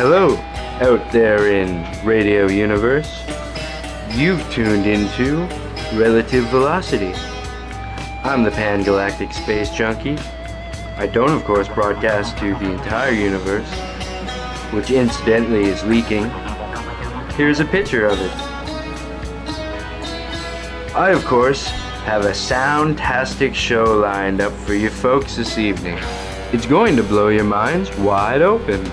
Hello, out there in Radio Universe. You've tuned into Relative Velocity. I'm the Pan-Galactic Space Junkie. I don't, of course, broadcast to the entire universe, which incidentally is leaking. Here's a picture of it. I, of course, have a sound-tastic show lined up for you folks this evening. It's going to blow your minds wide open.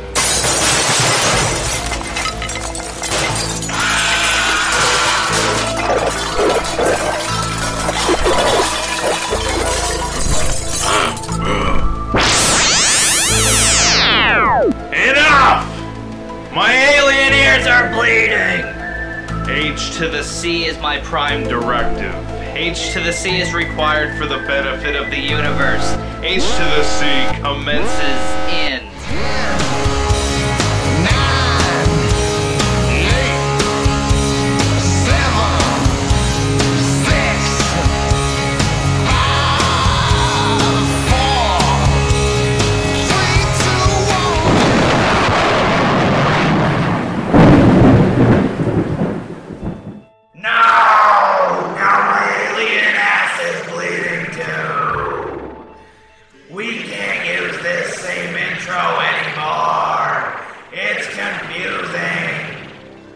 Enough! My alien ears are bleeding! H to the C is my prime directive. H to the C is required for the benefit of the universe. H to the C commences in 9.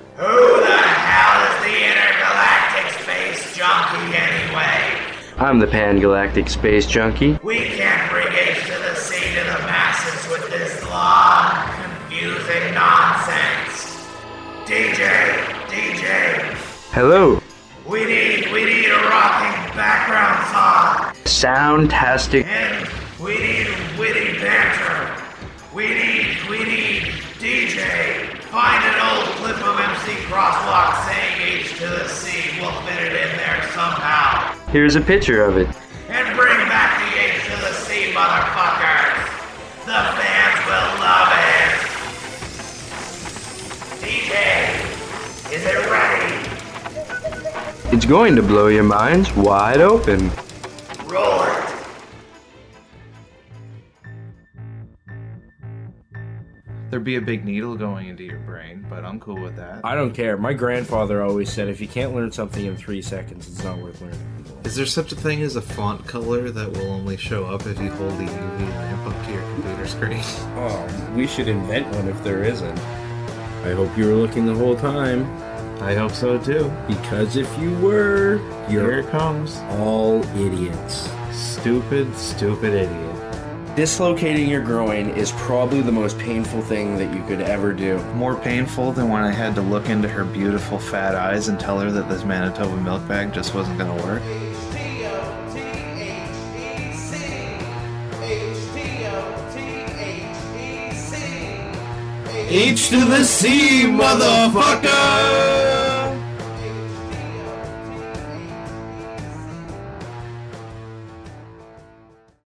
I'm the Pan-Galactic Space Junkie. We can't bring H to the C to the masses with this long, confusing nonsense. DJ. Hello. We need a rocking background song. Soundtastic. And we need witty banter. We need DJ. Find an old clip of MC Crosswalk saying H to the C. We'll fit it in there somehow. Here's a picture of it. And bring back the H to the C, motherfuckers. The fans will love it. DJ, is it ready? It's going to blow your minds wide open. Roll it. There'd be a big needle going into your brain, but I'm cool with that. I don't care. My grandfather always said if you can't learn something in 3 seconds, it's not worth learning. Is there such a thing as a font color that will only show up if you hold the UV lamp up to your computer screen? Oh, we should invent one if there isn't. I hope you were looking the whole time. I hope so too. Because if you were, Here it comes. all idiots. Stupid idiot. Dislocating your groin is probably the most painful thing that you could ever do. More painful than when I had to look into her beautiful fat eyes and tell her that this Manitoba milk bag just wasn't gonna work. H to the C, motherfucker!